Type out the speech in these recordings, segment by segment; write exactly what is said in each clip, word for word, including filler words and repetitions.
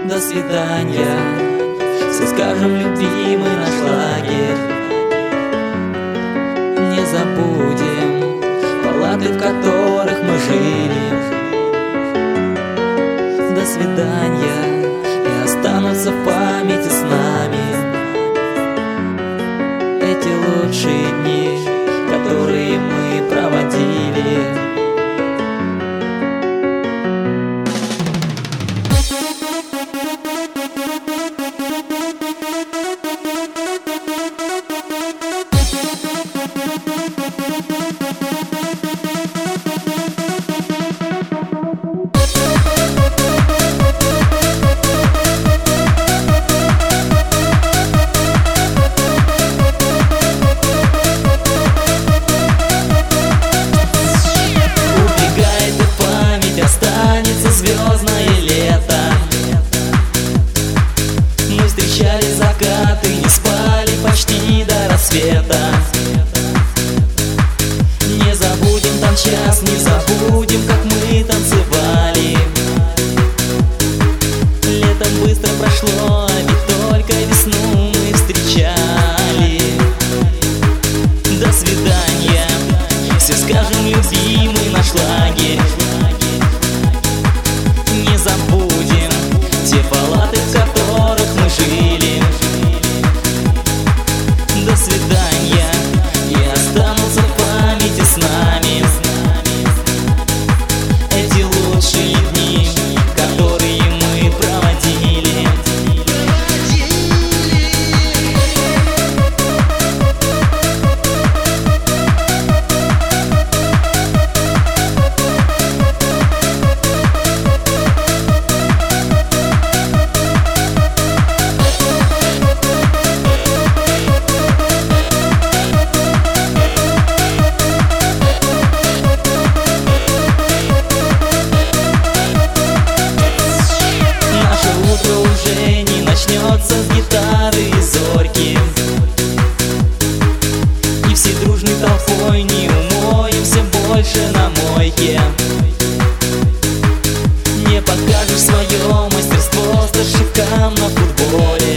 До свидания, все скажем, любимый наш лагерь. Не забудем палаты, в которых мы жили. До свидания, и останутся в памяти с нами эти лучшие дни, которые мы проводили. Звездное лето, мы встречали закаты, не спали почти до рассвета. Не забудем там час, не забудем, как мы танцевали. Летом быстро прошло, а ведь только весну мы встречали. До свидания, все скажем, любимый наш лагерь. Не забудем те палаты, в которых мы жили. До свидания, и останутся в памяти с нами эти лучшие дни, которые мы проводили. Уже не начнется с гитары и зорьки, и все дружной толпой не умоемся больше на мойке. Не покажешь свое мастерство старшикам на футболе.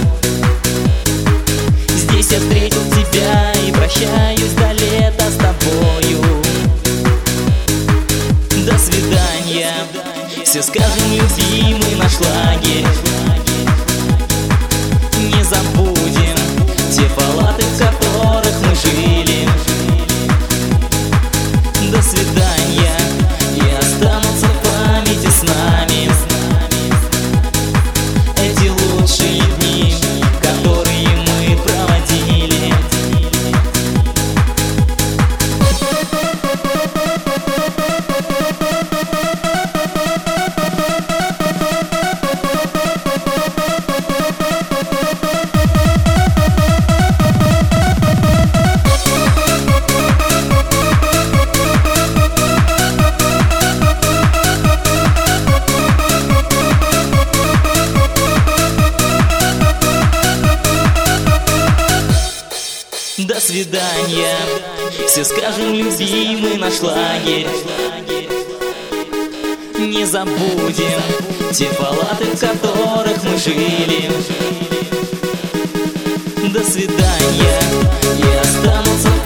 Здесь я встретил тебя и прощаюсь до лета с тобою. До свидания, все скажем, любимый наш лагерь. Не забудем те палаты, в которых мы жили. До свидания, и останутся в памяти с нами эти лучшие дни, которые мы проводили. До свидания, все скажем, любимый наш лагерь. Не забудем те палаты, в которых мы жили. До свидания, и останутся